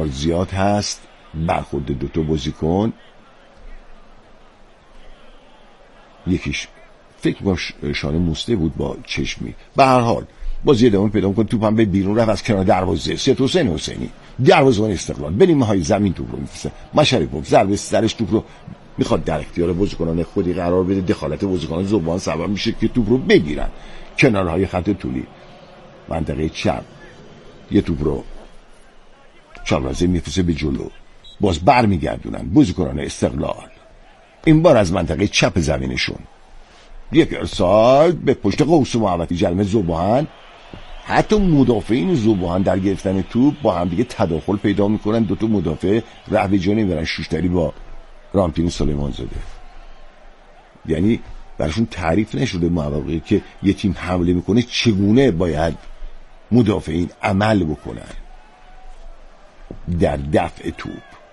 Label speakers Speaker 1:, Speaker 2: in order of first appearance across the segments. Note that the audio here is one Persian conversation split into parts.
Speaker 1: احتمال زیاد هست برخورد دوتا بازیکن، یکیش فکر می‌کنم شانه موسته بود با چشمی، به هر حال بازی ادامه پیدا می‌کنه، توپ هم به بیرون رفت از کنار دروازه. سید حسین حسینی دروازه‌بان استقلال به نیمه‌های زمین توپ رو می‌فرسته. مشرفوف ضربه سرش توپ رو میخواد در اختیار بازیکنان خودی قرار بده، دخالت بازیکنان ذوب‌وهان سبب میشه که توپ رو بگیرن کنارهای خط طولی منطقه چپ. یه توپ رو چالوازه میفرسته به جلو، باز برمیگردونن بازیکنان استقلال، این بار از منطقه چپ زمینشون یک ارسال به پشت قوس محوطی جلمه ذوب‌وهان. حتی مدافعین ذوب‌وهان در گرفتن توپ با هم دیگه تداخل پیدا میکنن، دوتا مدافع رهبه جا نمیبرن، شوشتری با رامتین سلیمان زاده. یعنی براشون تعریف نشده مواقعی که یه تیم حمله میکنه چگونه باید مدافعین عمل بکنن در دفع توپ.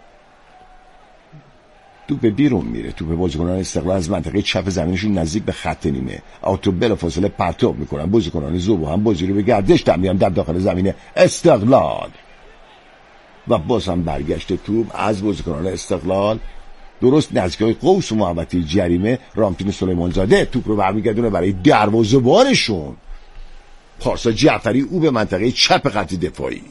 Speaker 1: توپ بیرون میره، توپ بازیکنان استقلال از منطقه چپ زمینشون نزدیک به خط نیمه آتو بلافاصله پرتاب میکنن، بازیکنان ذوب‌وهان بازی رو به گردش در میان در داخل زمین استقلال و باز هم برگشت توپ از بازیکنان استقلال درست نزدیک قوس محوطه جریمه. رامتین سلیمان زاده توپ رو برمیگردونه برای دروازه‌بانشون پارسا جعفری، او به منطقه چپ خط دفاعی.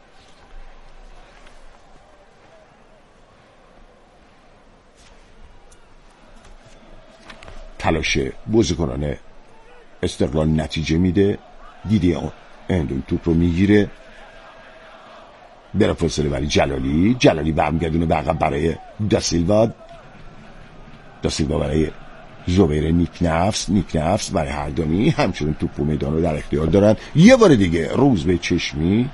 Speaker 1: تلاش بازیکنان استقلال نتیجه میده، دیدی اندون توپ رو میگیره بلافاصله برای جلالی برمیگردونه به عقب برای داسیلوا برای زبیر نیکنفس برای هردانی، همچنین توپ و میدان رو در اختیار دارن. یه بار دیگه روزبه چشمی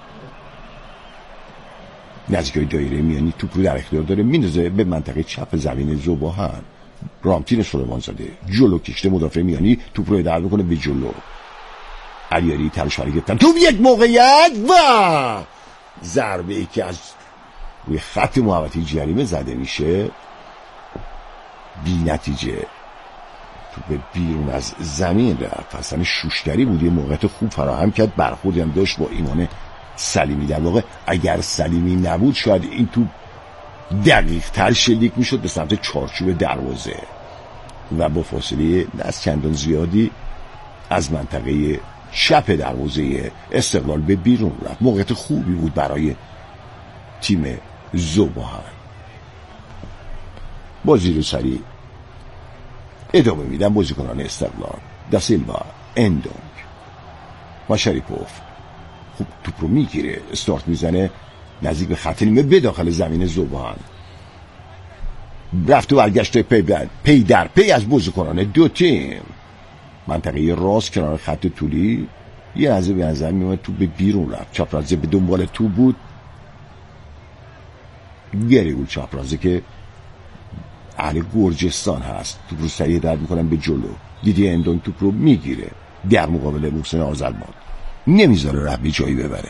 Speaker 1: نزدیک دایره میانی توپ رو در اختیار داره، میندازه به منطقه چپ زمین ذوب‌وهان. رامتین سلیمان زاده جلو کشته مدافع میانی توپ رو هدایت میکنه به جلو. علیاری تلاش برای گرفتن توپ، یک موقعیت و ضربه ای که از روی خط محوطه جریمه زده میشه، بی نتیجه توپ بیرون از زمین رفت. اصلا شوشتری بود، یه موقعیت خوب فراهم کرد، برخوردی هم داشت با ایمان سلیمی. در واقع اگر سلیمی نبود شاید این توپ دقیق تر شلیک میشد به سمت چارچوب دروازه و با فاصله از چندان زیادی از منطقه چپ دروازه استقلال به بیرون رفت. موقعیت خوبی بود برای تیم ذوب‌وهان. بازی رو سریع ادامه میدن بازیکنان استقلال. داسیلوا، اندونگ، مشرفوف خوب توپ رو میگیره، استارت میزنه نزدیک به خط نیمه به داخل زمین ذوب‌وهان. رفت و برگشت پی در پی از بازیکنان دو تیم. منطقه راست کنار خط طولی یه لحظه به نظر میومد توپ به بیرون رفت. چاپرازه به دنبال توپ بود، گریگول چاپرازه که اهل گرجستان هست توپ رو سریع رد میکنن به جلو. دیدی اندون توپ رو میگیره در مقابل محسن آذربان، نمیذاره رهبه جایی ببره.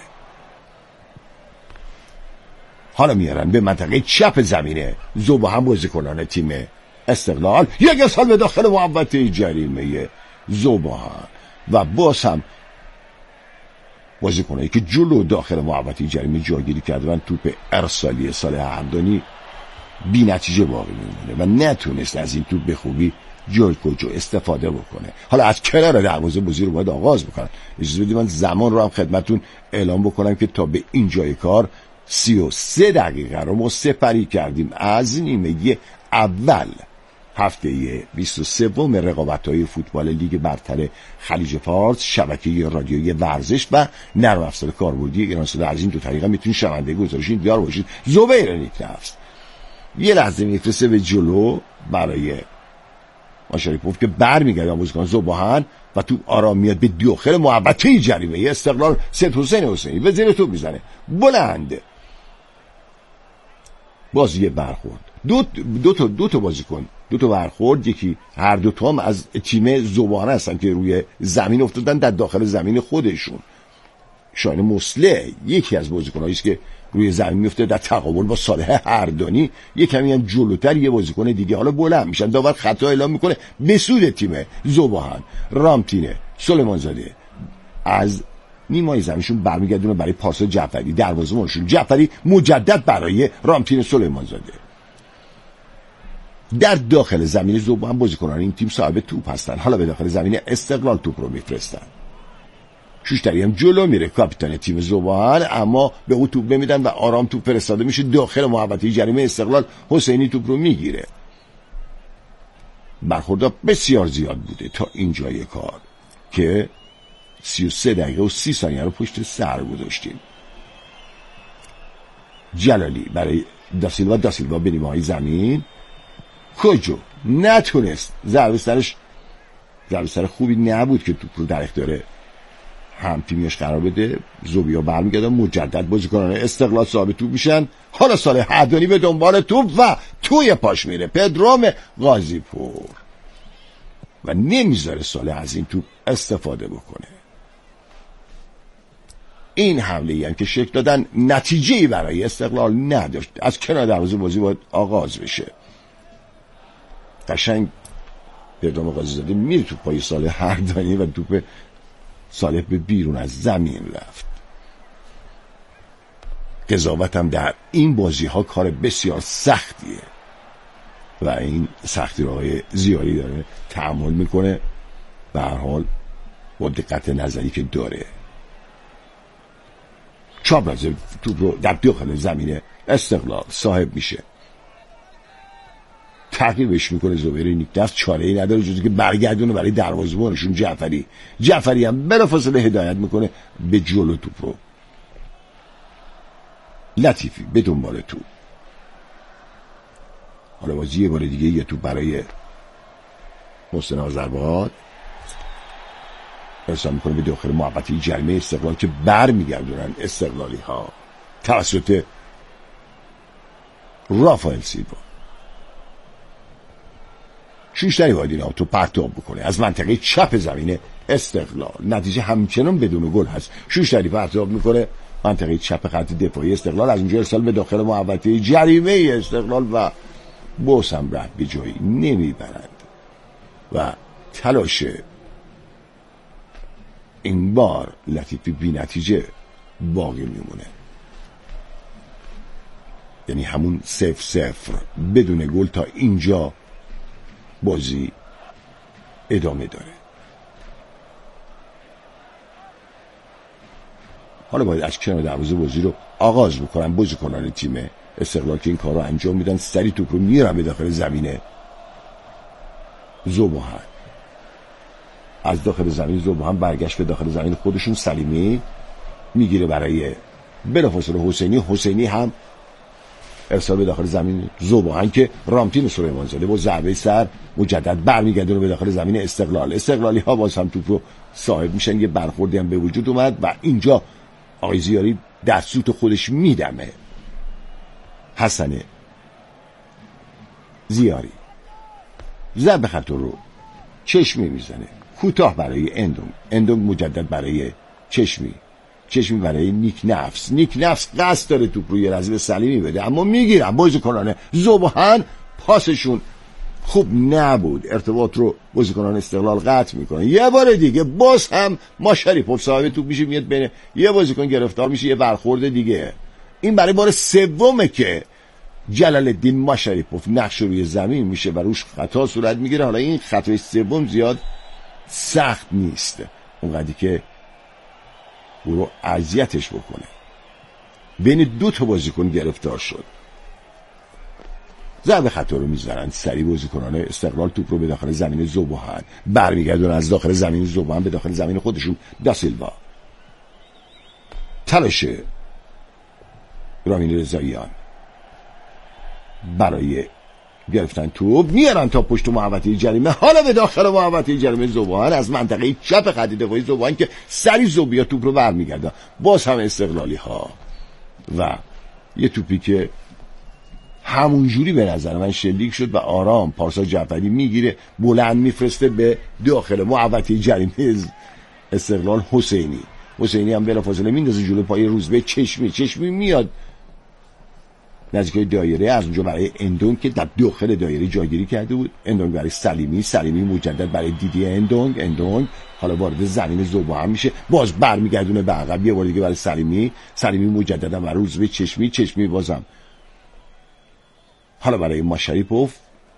Speaker 1: حالا میارن به منطقه چپ زمینه ذوب‌وهان بازیکنان تیم استقلال، یک ارسال به داخل محوطه جریمه ذوب‌وهان و باز هم بازیکنایی که جلو داخل محوطه جریمه جاگیری کردن. توپ ارسالی صالح اردانی بی نتیجه باقی میمونه و نتونست از این توپ به خوبی جای کجا استفاده بکنه. حالا از کنار دروازه بازی رو باید آغاز بکنن. اجازه بدید من زمان رو هم خدمتتون اعلام بکنم که تا به اینجای کار 33 دقیقه رو ما سپری کردیم از نیمه اول هفته 23 رقابت‌های فوتبال لیگ برتر خلیج فارس، شبکه رادیویی ورزش و نرم افزار کاربردی ایران صدا. از این دو طریقه میتونید شنونده گزارشین بیار باشید. زبیر نیکنفس یه لحظه میفرسته به جلو برای مشرفوف که برمیگرده بازیکن ذوب‌وهان و تو آرام میاد به داخل محوطه جریمه استقلال. سید حسین حسینی به زیر توپ میزنه بلند، بازی برخورد دو تا بازیکن، دو تا برخورد، یکی هر دو تا هم از تیم ذوب‌وهان هستن که روی زمین افتادن در داخل زمین خودشون. شاین مسله یکی از بازیکنایی است که روی زمین میفته در تقابل با صالح اردانی، یک کمی هم جلوتر یه بازیکن دیگه. حالا بلند میشن، داور خطا اعلام میکنه به سود تیم ذوب‌وهان. رامتین سلیمان زاده از نیمای زمینشون برمیگردونه برای پارسا جعفری، دروازه‌بانشون جعفری مجدد برای رامتین سلیمان زاده. در داخل زمین ذوب‌ها بازیکنان این تیم صاحب توپ هستن. حالا به داخل زمین استقلال توپ رو میفرستن. شوشتری هم جلو میره، کاپیتان تیم ذوب‌ها، اما به او توپ نمیدن و آرام توپ فرستاده میشه داخل محوطه جریمه استقلال. حسینی توپ رو میگیره. برخوردها بسیار زیاد بوده تا اینجای کار که 33 دقیقه و 30 ثانیه رو پشت سر گذاشتیم. جلالی برای داسیلوا به نیمه‌های زمین. کجو نتونست، ضربه سر خوبی نبود که توپ رو در اختیار هم تیمیش قرار بده. زوبیا برمیگردن، مجدد بازیکنان استقلال صاحب توپ میشن. حالا صالح عدنانی به دنبال توپ و توی پاش میره پدرام قاضی پور و نمیذاره صالح از این توپ استفاده بکنه. این حمله ای هم که شکل دادن نتیجه‌ای برای استقلال نداشت. از کنار دروازه بازی باید آغاز بشه. قشنگ پدرام قاضی زاده میره تو پای صالح عدنانی و توپ صالح به بیرون از زمین رفت. قضاوت هم در این بازی ها کار بسیار سختیه و این سختی رو آقای زیاری داره تحمل میکنه. به هر حال با دقت نظری که داره چابرز توپ رو در داخل زمین استقلال صاحب میشه. تعقیبش میکنه زبیر نیکنفت، چاره‌ای نداره جز که برگردونه برای دروازه‌بانشون جعفری هم بلافاصله هدایت میکنه به جلو توپ رو. لطیفی به دنبال توپ. حالا بازی یه بار دیگه یه توپ برای محسن آذرباد ارسال میکنه به داخل محوطه جریمه استقلال که برمیگردونن استقلالی ها توسط رافائل سیلوا. شوشتری باید این تو پرتاب بکنه از منطقه چپ زمین استقلال. نتیجه همچنان بدون گل هست. شوشتری پرتاب میکنه منطقه چپ خط دفاعی استقلال، از اونجا ارسال به داخل محوطه جریمه استقلال و بوس هم رفت به جایی نمیبرند و تلاش این بار لطیفی بی نتیجه باقی میمونه. یعنی همون 0-0 بدون گل تا اینجا بازی ادامه داره. حالا باید از کنار دروازه بازی رو آغاز بکنن بازیکنان تیم استقلال که این کار رو انجام میدن. سری توپ رو میرن به داخل زمین ذوب‌ها. از داخل زمین ذوب‌ها برگشت به داخل زمین خودشون. سلیمی میگیره برای بلافاصله حسینی هم ارسال به داخل زمین ذوب‌ها که رامتین سلیمان زاده با ضربه سر مجدد برمیگردونه به داخل زمین استقلال. استقلالی ها باز هم توپ رو صاحب میشن. یه برخوردی هم به وجود اومد و اینجا آقای زیاری در سوت خودش میدمه. حسن زیاری ضربه خطا رو چشمی میزنه کوتاه برای اندونگ مجدد برای چشمی برای نیک نفس قصد داره توپ رو یه لحظه به سلیمی بده اما میگیرن بازیکنان ذوب‌ها. پاسشون خوب نبود، ارتباط رو بازیکنان استقلال قطع میکنن. یه بار دیگه باز هم ماشریپوف صاحب توپ میشه، میاد بین یه بازیکن گرفتار میشه، یه برخورد دیگه. این برای بار سومه که جلال الدین ماشریپوف نقش روی زمین میشه و روش خطا صورت میگیره. حالا این خطای سوم زیاد سخت نیست اونقدری که او رو اذیتش بکنه. بین دو تا بازیکن گرفتار شد. ضربه خطا رو میزنن سری بازیکنان استقلال. توپ رو به داخل زمین ذوب‌ها برمیگردونن از داخل زمین ذوب‌ها به داخل زمین خودشون. داسیلوا تلاش رامین رضاییان برای گرفتن توپ میارن تا پشت محوطه جریمه. حالا به داخل محوطه جریمه ذوب‌ها از منطقه چپ خط دفاعی ذوب‌ها که سری ذوبیا توپ رو برمیگردن. باز هم استقلالی ها و یه توپی که همونجوری به نظر من شلیک شد و آرام پارسا جعفری میگیره بلند میفرسته به داخل محوطه جریمه استقلال. حسینی هم بلافاصله میندازه جلو پای روزبه چشمی میاد نزدیک دایره، از اونجا برای اندونگ که در داخل دایره جایگیری کرده بود. اندونگ برای سلیمی مجدد برای دیدی اندونگ حالا وارد زمین ذوب‌وهن میشه، باز برمیگردونه به عقب، یه بار دیگه برای سلیمی مجددا برای روزبه چشمی بازم، حالا برای ماشاریپوف،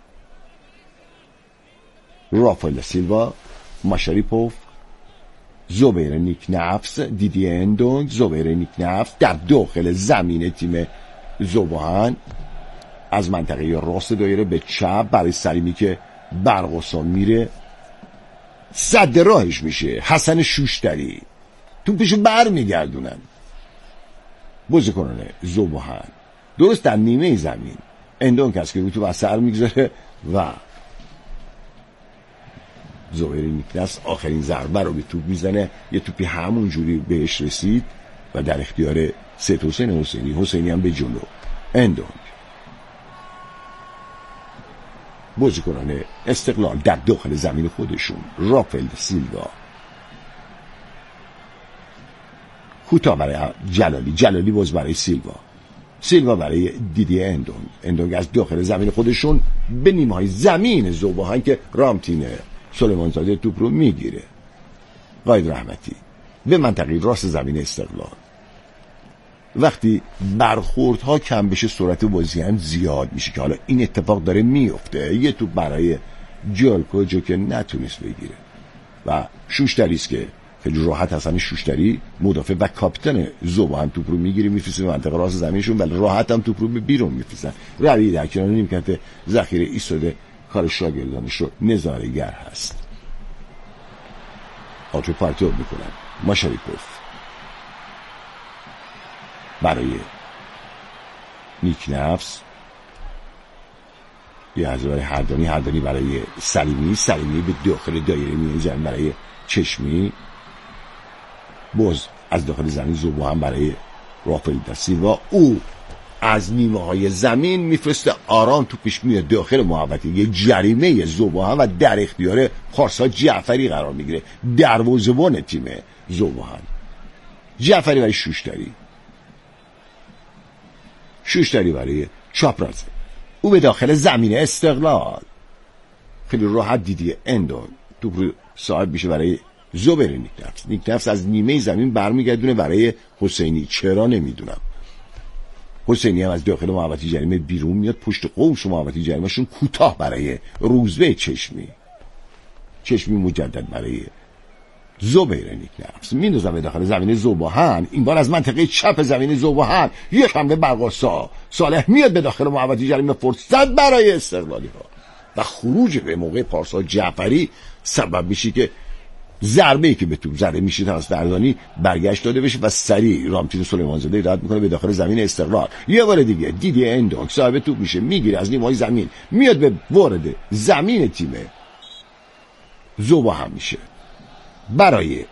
Speaker 1: رافائل سیلوا، ماشاریپوف، زبیر نیکنفس، دیدی اندونگ، زبیر نیکنفس در داخل زمین تیم ذوب‌وهن از منطقه راست دایره به چپ برای سلیمی که برقصا میره، صد راهش میشه حسن شوشتری، توپشو بر میگردونن بازیکنان ذوب‌وهن درست در نیمه زمین. اندونگ هست که رو تو اثر میگذاره و زبیر نیکنفس آخرین ضربه رو به توپ میزنه، یه توپی همون جوری بهش رسید و در اختیار سید حسین حسینی هم به جلو. اندونگ بازیکنان استقلال در داخل زمین خودشون، رافائل سیلوا کوتاه برای جلالی باز برای سیلوا برای دیدی اندونگ از داخل زمین خودشون به نیمه های زمین ذوب‌وهن که رامتین سلیمانزاده توپ رو میگیره. قائد رحمتی به منطقه راست زمین استقلال، وقتی برخوردها کم بشه سرعت بازی هم زیاد میشه که حالا این اتفاق داره میفته. یه توپ برای جالکو که نتونست بگیره و شوشتری است که خیلی راحت حسن شوشتری مدافع و کاپیتان ذوب‌وهن توپ رو میگیره میفرسته به منطقه راست زمینشون، ولی راحت هم توپ رو به بیرون میفرستن. روی در کنار نیمکت ذخیره ایستاده کار شاگردانش رو نظاره‌گر هست. آتو پرتاب میکنن. ماشاریپوف برای نیکنفس، یه از برای هردانی برای سلیمی به داخل دایره میزن برای چشمی، باز از داخل زمین ذوب‌وهن برای رافائل سیلوا، او از نیمه های زمین میفرسته آرام توپش میاد داخل محوطه یه جریمه ذوب‌وهن و در اختیار پارسا جعفری قرار میگیره، دروازه‌بان تیم ذوب‌وهن. جعفری برای شوشتری برای چاپرازه، او به داخل زمین استقلال خیلی راحت دیدی اندون توپ رو صاحب میشه برای زبیر نیکنفس از نیمه زمین برمیگردونه برای حسینی، چرا نمیدونم. حسینی هم از داخل محوطه جریمه بیرون میاد، پشت قوس محوطه جریمهشون کوتاه برای روزبه چشمی مجدد برای زبیر نیکنفس میندازن به داخل زمین ذوب‌وهن، این بار از منطقه چپ زمین ذوب‌وهن یک حمله برقصا، صالح میاد به داخل محوطه جریمه، فرصت برای استقلالی ها و خروج به موقع پارسا جعفری سبب میشه که ضربه‌ای که به توپ زده میشه توسط اردانی برگشت داده بشه و سریع رامتین سلیمانزاده رد میکنه به داخل زمین استقلال. یه بار دیگه دیدی اندونگ صاحب توپ میشه، میگیره از نیمه‌های زمین میاد به وارد زمین تیم ذوب‌وهن میشه برای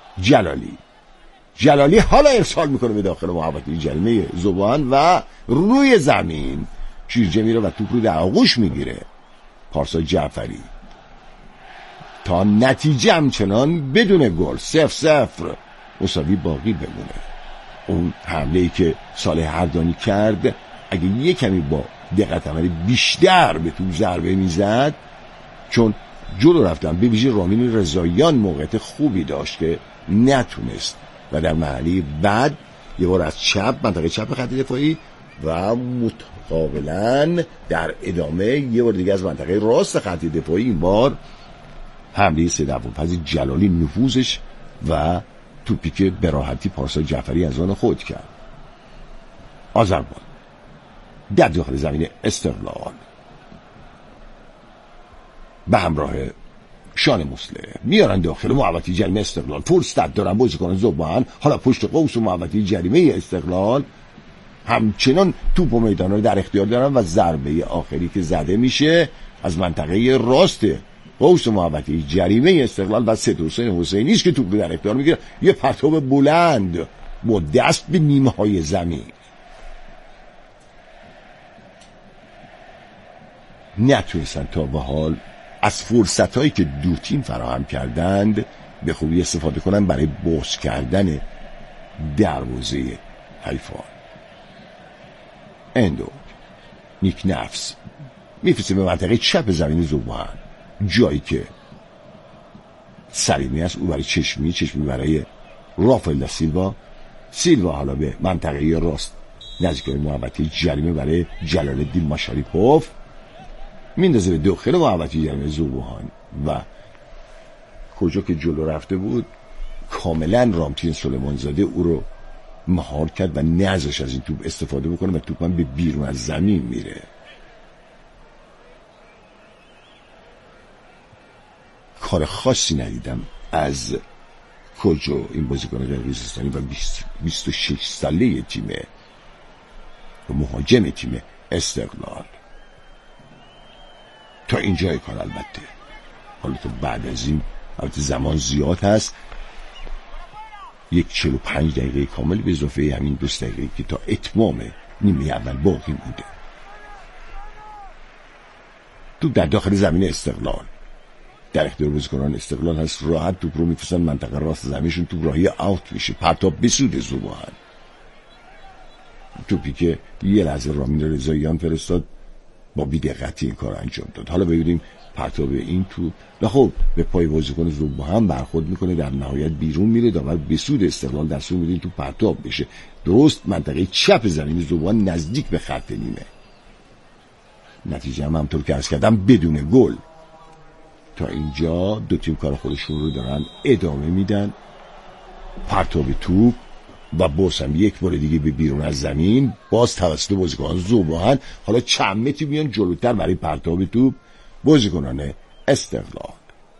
Speaker 1: جلالی حالا ارسال میکنه به داخل محوطه جریمه ذوب‌وهن و روی زمین شیرجه میره و توپ رو در آغوش میگیره پارسا جعفری تا نتیجه همچنان بدون گل 0-0 مساوی باقی بمونه. اون حمله‌ای که صالح هردانی کرد اگه یه کمی با دقت عملی بیشتر به توپ ضربه میزد، چون جلو رفتن به ویژه رامین رضاییان موقعیت خوبی داشت که نتونست و در محلی بعد یه بار از چپ منطقه چپ خط دفاعی و متقابلا در ادامه یه بار دیگه از منطقه راست خط دفاعی، این بار حمله سید ابوالفضل جلالی نفوذش و توپی که به راحتی پارسا جعفری از آن خود کرد. آذربایجان در داخل زمین استقلال به همراه شان مسلم میارن داخل محوطه جریمه استقلال، فرصت دارن بازیکنان ذوب‌وهن، حالا پشت قوس و محوطه جریمه استقلال همچنان توپ و میدان رو در اختیار دارن و ضربه آخری که زده میشه از منطقه راست قوس و محوطه جریمه استقلال و سید حسینی است که توپ رو در اختیار میگیره، یه پرتاب بلند با دست به نیمه های زمین. نتونستن تا به حال از فرصتایی که دو تیم فراهم کردند به خوبی استفاده کنن برای باز کردن دروازه حریفان. اندونگ نیکنفس میفرسته به منطقه چپ زمین ذوب‌وهن، جایی که سلیمی است، او برای چشمی برای رافائل دا سیلوا حالا به منطقه راست نزدیک محوطه جریمه برای جلال الدین ماشاریپوف میندازه به داخل محوطه جریمه زوبوهان و کجا که جلو رفته بود کاملا رامتین سلیمانزاده او رو مهار کرد و نذاشت از این توپ استفاده بکنه و توپ هم به بیرون از زمین میره. کار خاصی ندیدم از کجا این بازیکن قرقیزستانی و 26 ساله تیم و مهاجم تیم استقلال تا اینجای کار. البته حالا تو بعد از این البته زمان زیاد هست، 45 دقیقه کامل به اضافه همین 2 دقیقه که تا اتمام نیمه اول باقی بوده. تو در داخل زمین استقلال در اختیار بازیکنان استقلال هست، راحت توپ رو میفرستن منطقه راست زمینشون، توپ راهی آوت میشه، پرتاب به سود زوبوهان. توپی که یه لحظه رامین رضاییان فرستاد با بی‌دقتی این کار انجام داد. حالا ببینیم پرتاب این توپ و خب به پای بازیکن زوبوهان برخورد میکنه، در نهایت بیرون میره، داور به سود استقلال در صورت میده توپ پرتاب بشه درست منطقه چپ زمین زوبوهان نزدیک به خط نیمه. نتیجه هم همطور که عرض کردم بدون گل. تا اینجا دو تیم کار خودشون رو دارن ادامه میدن. پرتاب توپ و باز هم یک بار دیگه به بیرون از زمین، باز توسط بازیکنان زوبوهان. حالا چند متری میان جلوتر برای پرتاب توپ بازیکنان استقلال.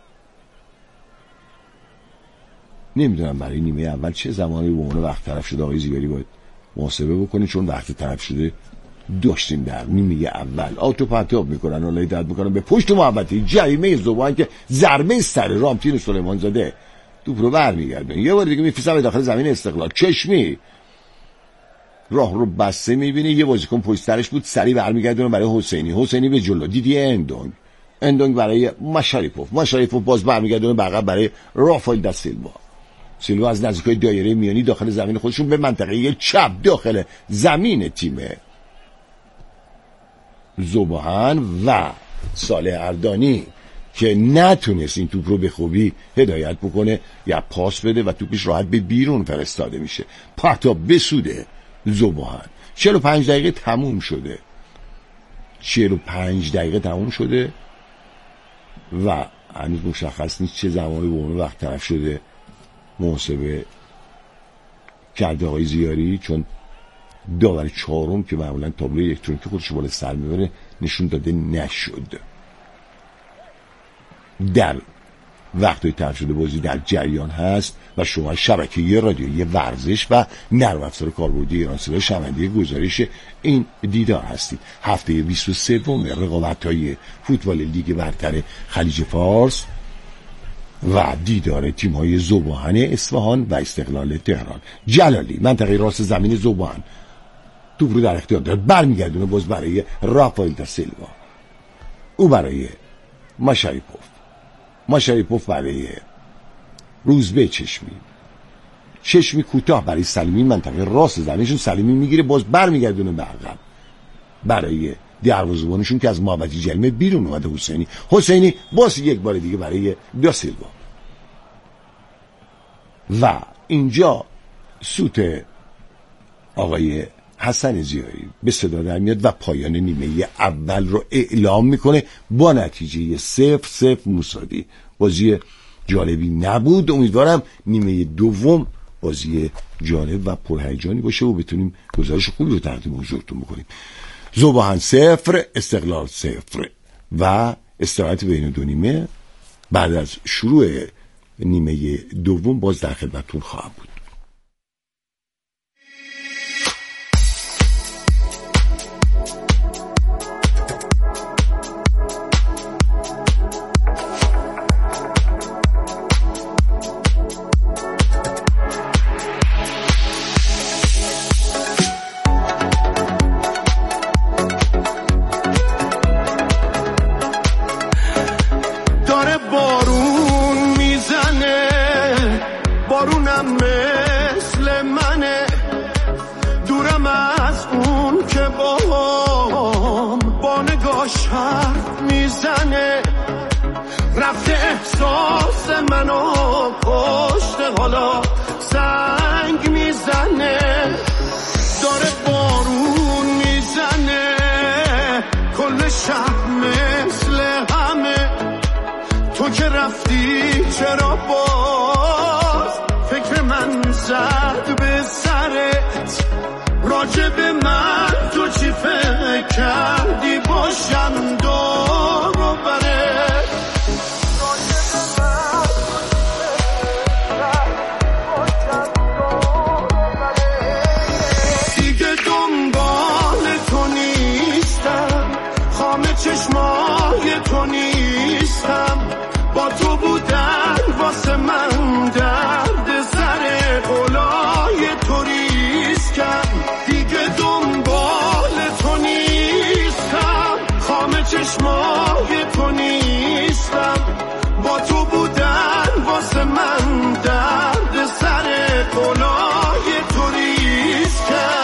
Speaker 1: نمیدونم برای نیمه اول چه زمانی به عنوان وقت طرف شده آقای زیاری باید محاسبه بکنه، چون وقت طرف شده داشتیم در نیمه اول. آتو پرتاب میکنن، حالا هدایت میکنن به پشت محوطه جریمه زوبوهان که ضربه سر رامتین سلیمانزاده توپ رو برمیگردونه. یه بار دیگه میفرستن به داخل زمین استقلال. چشمی راه رو بسته میبینه، یه بازیکن پشت سرش بود، سریع برمیگردونه برای حسینی به جلو، دیدی اندونگ برای ماشاریپوف باز برمیگردونه به عقب برای رافائل دا سیلوا از نزدیکای دایره میانی داخل زمین خودشون به منطقه چپ داخل زمین تیم زوبوهان و صالح اردانی که نتونست این توپ رو به خوبی هدایت بکنه یا پاس بده و توپش راحت به بیرون فرستاده میشه. پرتاب به سود زوبوهان. 45 دقیقه تموم شده. 45 دقیقه تموم شده و هنوز مشخص نیست چه زمانی به اون وقت طرف شده محاسبه کرده آقای زیاری، چون داور چهارم که معمولا تابلو الکترونیکی خودش بالا سر میبره نشون داده نشد. در وقتی طرف شده بازی در جریان هست و شما شبکه رادیویی ورزش و نرم افزار کاربردی ایران صدا شنونده گزارش این دیدار هستید. هفته 23 رقابت‌های فوتبال لیگ برتر خلیج فارس و دیدار تیم‌های زوبوهان اصفهان و استقلال تهران. جلالی منطقه راست زمین زوبوهان توپ رو در اختیار داره، برمیگردونه باز برای رافائل دا سیلوا، او برای ماشاریپوف برای روزبه چشمی کوتاه برای سلیمی منطقه راست زمینشون، سلیمی میگیره باز برمیگردونه به عقب برای دروازه‌بانشون که از محوطه جریمه بیرون اومده، حسینی باز یک بار دیگه برای دا سیلوا و اینجا سوت آقای حسن زیاری به صدا در میاد و پایان نیمه اول رو اعلام میکنه با نتیجه 0-0 مساوی. بازی جالبی نبود. امیدوارم نیمه دوم بازی جالب و پرهیجانی باشه و بتونیم گزارش خوبی رو تقدیم حضورتون بکنیم. زوبوهان 0 استقلال 0 و استراحت بین دو نیمه. بعد از شروع نیمه دوم باز در خدمتتون خواهم بود.
Speaker 2: رفته احساس منو کشته، حالا سنگ میزنه، داره بارون میزنه، کل شب مثل همه. تو که رفتی چرا باز فکر من زد به سرت؟ راجع به من تو چی فکر کردی؟ باشم دور و برت. دیگه دنبال تو نیستم، خامه چشمای تو نیستم، با تو بودن واسه من درد سر قلای تو ریسکم. دیگه دنبال تو نیستم، خامه چشمای تو نیستم، با تو بودن واسه من درد سر قلای تو ریسکم.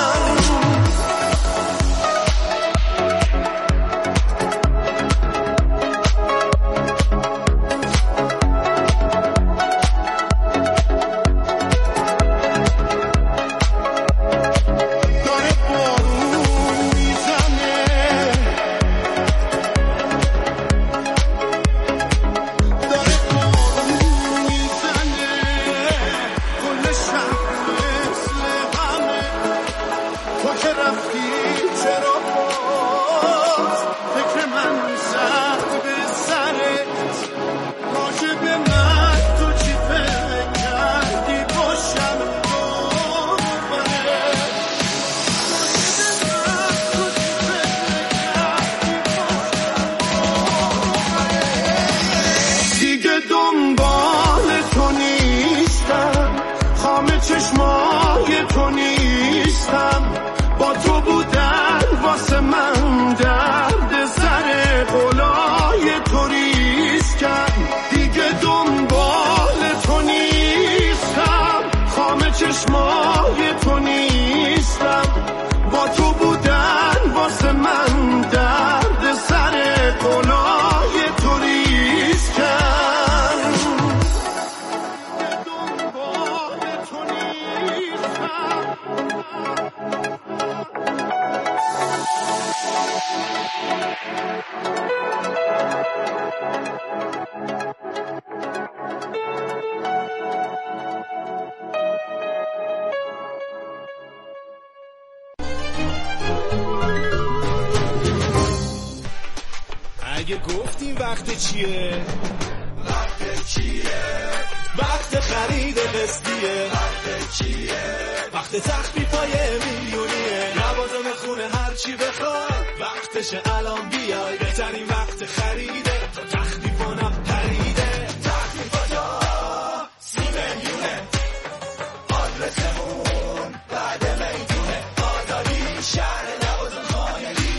Speaker 2: چشمای تو نیستم، با تو بودن واسه من درد سر قلای تو ریسکم. دیگه دنبال تو نیستم، خامه چشمای تو نیستم، با تو بودن واسه من درد سر قلای تو ریسکم.
Speaker 3: اگه گفتیم وقت چیه؟ وقت چیه؟ وقت خرید قسطیه. وقت چیه؟ وقت تخفیفای میلیونیه. لوازم خونه هر چی بخوای وقتشه الان بیای. بهترین وقت خریده تا تخفیفونم پریده. تخفیفاتا 30 میلیونه. آدرسمون بعد میدونه. آداری شهر لوازم خانگی.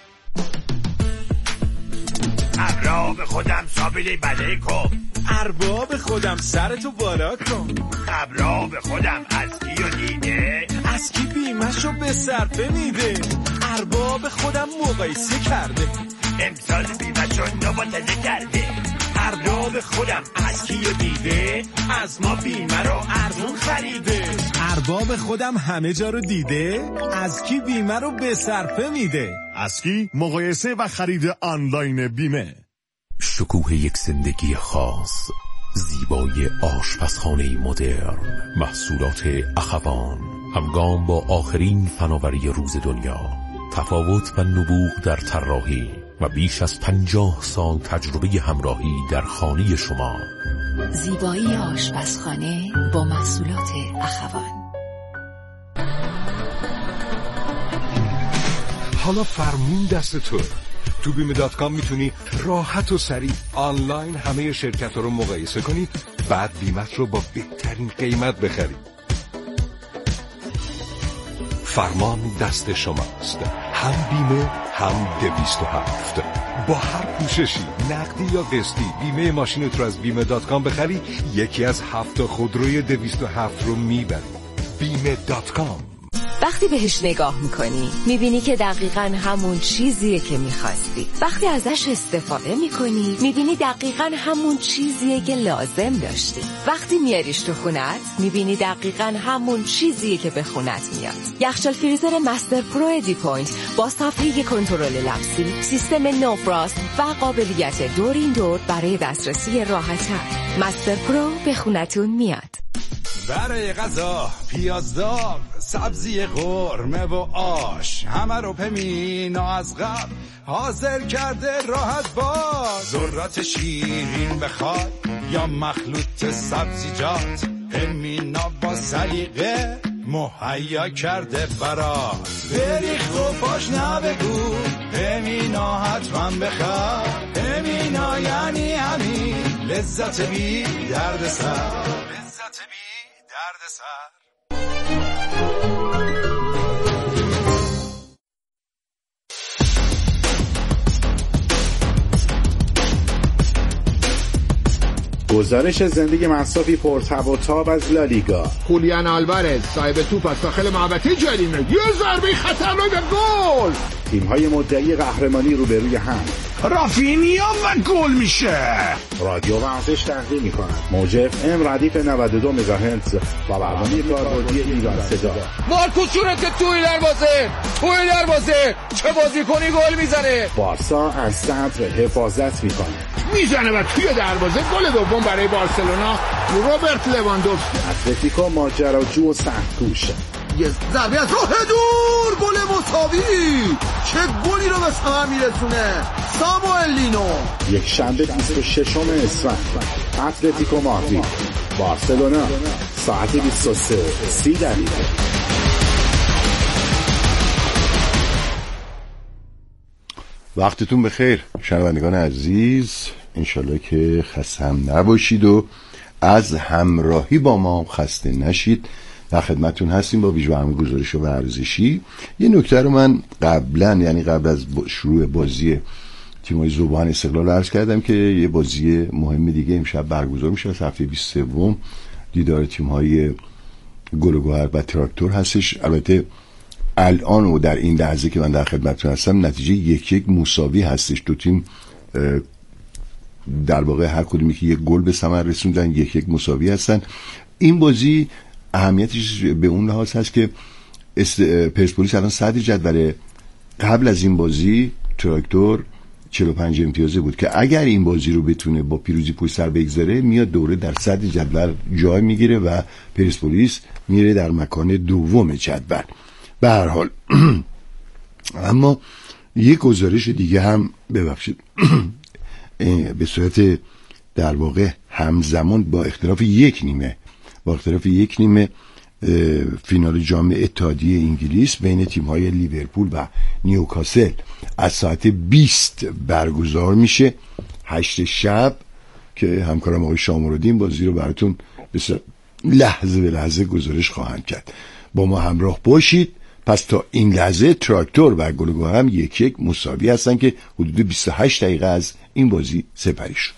Speaker 4: ارباب خودم سابیلی بله کن.
Speaker 3: ارباب خودم سرتو بالا کن.
Speaker 4: ارباب خودم از کیو دیده؟
Speaker 3: از کی بیمشو به صرفه میده؟ ارباب خودم مقایسه کرده.
Speaker 4: امسال بیمشو نباتزه کرده. ارباب خودم از کیو دیده؟ از ما بیمه رو ارزون خریده.
Speaker 3: ارباب خودم همه جا رو دیده. از کی بیمه رو به صرفه میده؟
Speaker 5: از کی مقایسه و خرید آنلاین بیمه.
Speaker 6: شکوه یک زندگی خاص، زیبایی آشپزخانه مدرن، محصولات اخوان، همگام با آخرین فناوری روز دنیا، تفاوت و نبوغ در طراحی و بیش از 50 سال تجربه همراهی در خانه شما.
Speaker 7: زیبایی آشپزخانه با محصولات اخوان.
Speaker 8: حالا فرمون دست تو. تو بیمه.com میتونی راحت و سریع آنلاین همه شرکت رو مقایسه کنی، بعد بیمت رو با بهترین قیمت بخری. فرمان دست شماست، هم بیمه هم 207. با هر پوششی نقدی یا قسطی بیمه ماشینت رو از بیمه.com بخری، یکی از 7 خودروی 207 رو میبری. بیمه.com.
Speaker 9: وقتی بهش نگاه میکنی میبینی که دقیقاً همون چیزیه که میخواستی. وقتی ازش استفاده میکنی میبینی دقیقاً همون چیزیه که لازم داشتی. وقتی میاریش تو خونت میبینی دقیقاً همون چیزیه که به خونت میاد. یخچال فریزر مستر پرو ادی پوینت با صفحه کنترل لمسی، سیستم نوفراست و قابلیت دور این دور برای دسترسی راحت‌تر. مستر پرو به خونتون میاد.
Speaker 3: برای غذا پیازداغ، سبزی قرمه و آش، همه رو پمینا از قبل حاضر کرده راحت باش. ذرات شیرین بخواد یا مخلوط سبزیجات، پمینا با سلیقه مهیا کرده برات. بریخت و پاش نبگو، پمینا حتما بخواد. پمینا یعنی همین لذت بی درد سر.
Speaker 10: گزارش زندگی منصفی پرتب و تاب از لالیگا.
Speaker 11: خولیان آلوارز صاحب توپ از داخل محوطه جریمه، یه ضربه خطرناک گل.
Speaker 10: تیم‌های مدعی قهرمانی روبروی هم.
Speaker 11: رافینیا و گل میشه.
Speaker 10: رادیو ورزش تقدیم می‌کند. موج FM ردیف 92 مگاهرتز و برنامه کاربردی ایران صدا.
Speaker 11: مارکوس جورت توی دروازه چه بازیکنی گل میزنه.
Speaker 10: بارسا از صدر حفاظت
Speaker 11: میزنه و توی دروازه گل دوم برای بارسلونا روبرت لواندوفسکی.
Speaker 10: اتلتیکو ماجراجو و سخت‌کوش.
Speaker 11: یه ضربه از راه دور، گل مساوی. چه گلی رو به ثمر میرسونه ساموئل لینو.
Speaker 10: یک شنبه 26 اسفند، اتلتیکو مادرید بارسلونا، ساعت 23:30.
Speaker 1: وقتتون بخیر شنوندگان عزیز، انشالله که خسته هم نباشید و از همراهی با ما خسته نشید. در خدمتون هستیم با ویژوارم گزارش ورزشی. یه نکته رو من قبل از شروع بازی تیم‌های ذوبان استقلال عرض کردم که یه بازی مهم دیگه امشب برگزار میشه از هفته 23 دیدار تیم‌های گل و گوهر و تراکتور هستش. البته الان و در این لحظه که من در خدمتتون هستم نتیجه 1-1 مساوی هستش. دو تیم در واقع هر کدومی که یک گل به ثمر رسوندن 1-1 مساوی هستن. این بازی اهمیتش به اون لحاظ هست که پرسپولیس الان صدر جدول. قبل از این بازی تراکتور 45 امتیازه بود که اگر این بازی رو بتونه با پیروزی پشت سر بگذاره میاد دوره در صدر جدول جای میگیره و پرسپولیس میره در مکان دوم جدول. به هر حال اما یک گزارش دیگه هم ببخشید به صورت در واقع همزمان با اختلاف یک نیمه فینال جام اتحادیه انگلیس بین تیم‌های لیورپول و نیوکاسل از ساعت 20 برگزار میشه 8 شب که همکارم آقای شامرودین بازی رو براتون لحظه به لحظه گزارش خواهند کرد. با ما همراه باشید. پس تا این لحظه تراکتور و گلگوهر هم 1-1 مساوی هستن که حدود 28 دقیقه از این بازی سپری شد.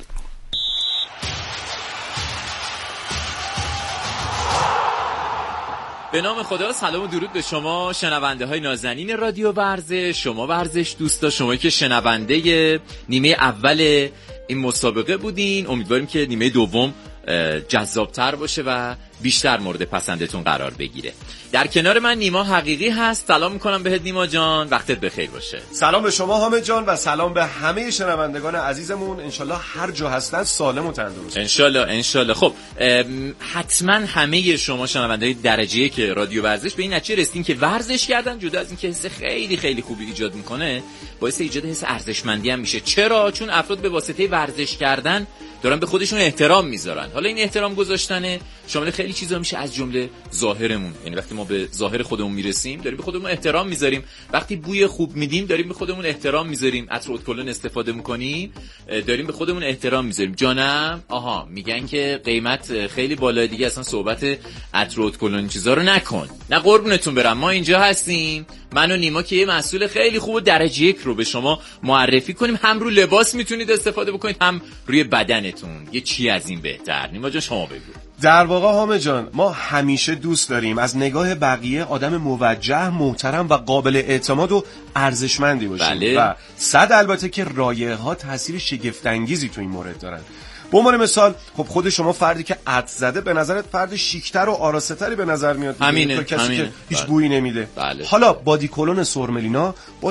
Speaker 12: به نام خدا، سلام و درود به شما شنونده های نازنین رادیو ورزش، شما ورزش دوستا، شما که شنونده نیمه اول این مسابقه بودین. امیدواریم که نیمه دوم جذابتر باشه و بیشتر مورد پسندتون قرار بگیره. در کنار من نیما حقیقی هست. سلام میکنم بهت نیما جان، وقتت بخیر باشه.
Speaker 13: سلام به شما حامد جان و سلام به همه شنوندگان عزیزمون. انشالله هر جا هستن سالم و تندرست.
Speaker 12: انشالله. خب حتما همه شما شنوندگان درجه یک رادیو ورزش به این نتیجه رسیدین که ورزش کردن جدا از این که حس خیلی خیلی خوبی ایجاد میکنه، باعث ایجاد حس ارزشمندی هم میشه. چرا؟ چون افراد به واسطه ورزش کردن دارن به خودشون احترام میذارن. حالا این احترام گذاشتن شامل خیلی چیزا میشه، از جمله ظاهرمون. یعنی وقتی ما به ظاهر خودمون میرسیم داریم به خودمون احترام میذاریم. وقتی بوی خوب میدیم داریم به خودمون احترام میذاریم. عطر ادکلن استفاده میکنیم داریم به خودمون احترام میذاریم. جانم آها میگن که قیمت خیلی بالای دیگه، اصلا صحبت عطر ادکلن چیزا رو نکن. نه قربونتون برم، ما اینجا هستیم من و نیما که یه محصول خیلی خوب درجه یک رو به شما معرفی کنیم. هم رو لباس میتونید استفاده بکنید، هم روی بدنتون. یه چی از این بهتر؟ نیما جان شما بگو.
Speaker 13: در واقع حامد جان ما همیشه دوست داریم از نگاه بقیه آدم موجه، محترم و قابل اعتماد و ارزشمندی باشیم.
Speaker 12: بله.
Speaker 13: و صد البته که رایحه ها تاثیر شگفت انگیزی تو این مورد دارن. به عنوان مثال خب خود شما فردی که عطر زده به نظرت فرد شیک‌تر و آراسته‌تری به نظر میاد،
Speaker 12: همینه
Speaker 13: تا کسی
Speaker 12: همینه.
Speaker 13: که هیچ بویی نمیده.
Speaker 12: بله.
Speaker 13: حالا بادی کلون سرملینا